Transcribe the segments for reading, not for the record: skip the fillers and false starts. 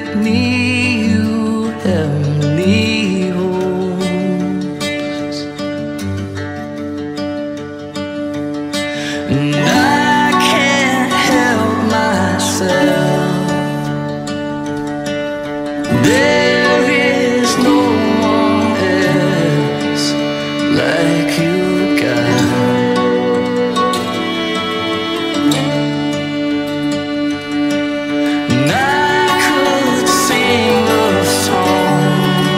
me, you heavenly hosts. And I can't help myself. There is no one else like you, God. And I could sing a song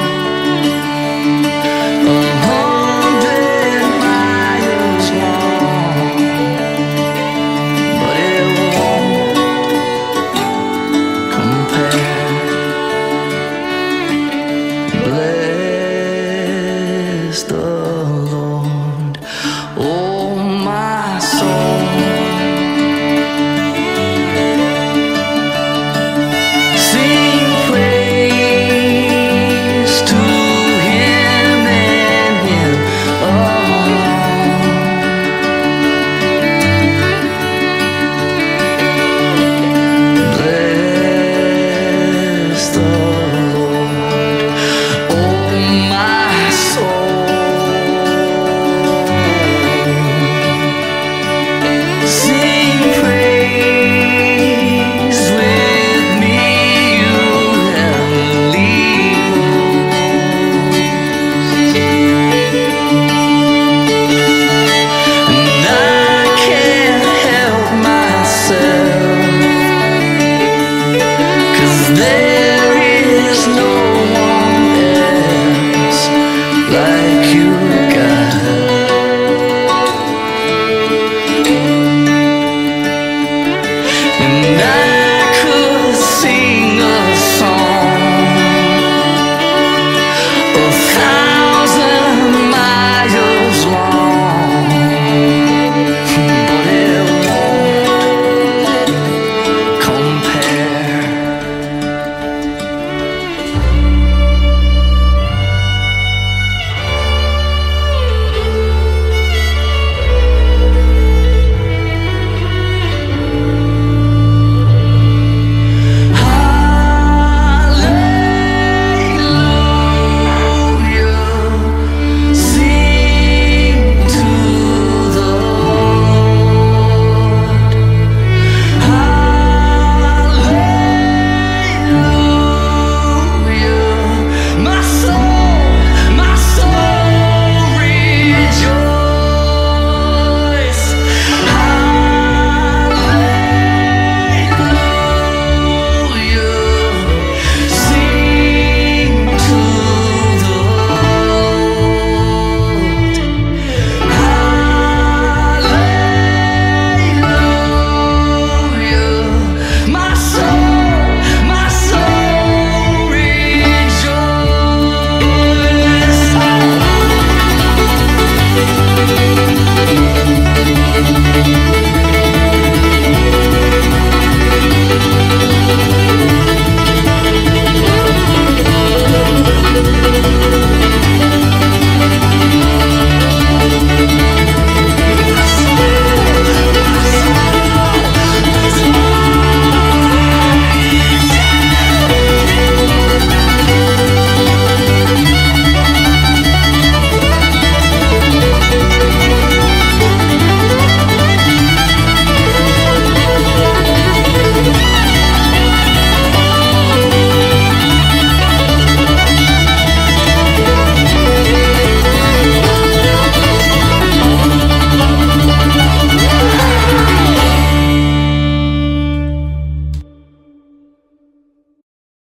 100 miles long, but it won't compare. Bless the Lord, oh my soul. Sing praise to Him and Him alone. Bless the Lord, oh my soul. Sing praise with me, you heavenly hosts. And I can't help myself, 'cause there is no